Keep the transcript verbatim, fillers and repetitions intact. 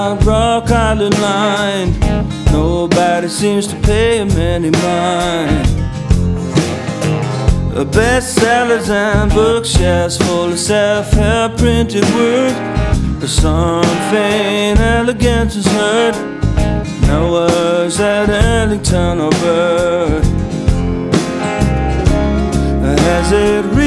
Rock Island line, nobody seems to pay him any mind. Bestsellers and bookshelves full of self-help printed words. The song faint elegance is heard. No words at Ellington or Bird. Has it